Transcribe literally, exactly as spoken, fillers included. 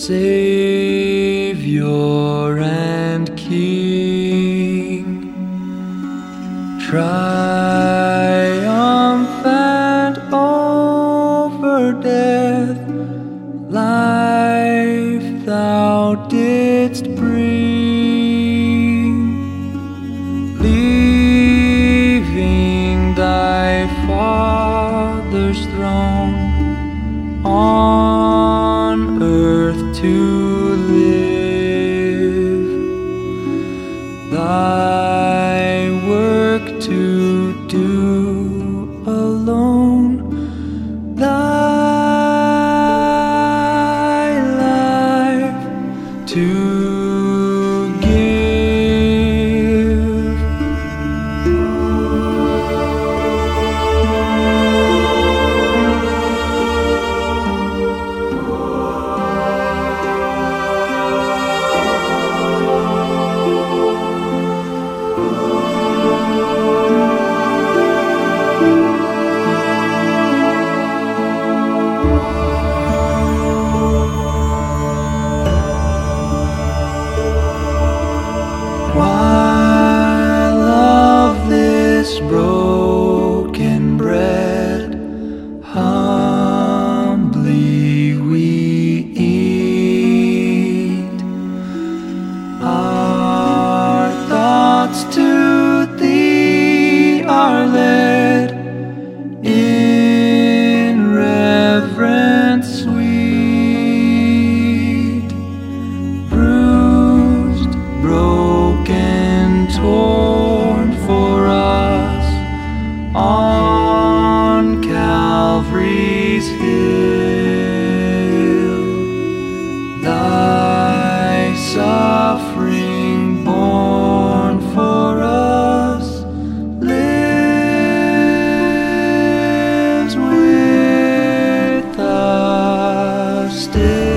Savior and King, triumphant over death, life thou didst bring, leaving thy Father's throne on earth to live, thy work to do alone, thy life to give. While of this broken bread humbly we eat, our thoughts to thee are led in reverence sweet, bruised, broken, torn for us on Calvary's hill, thy suffering borne for us lives with us still.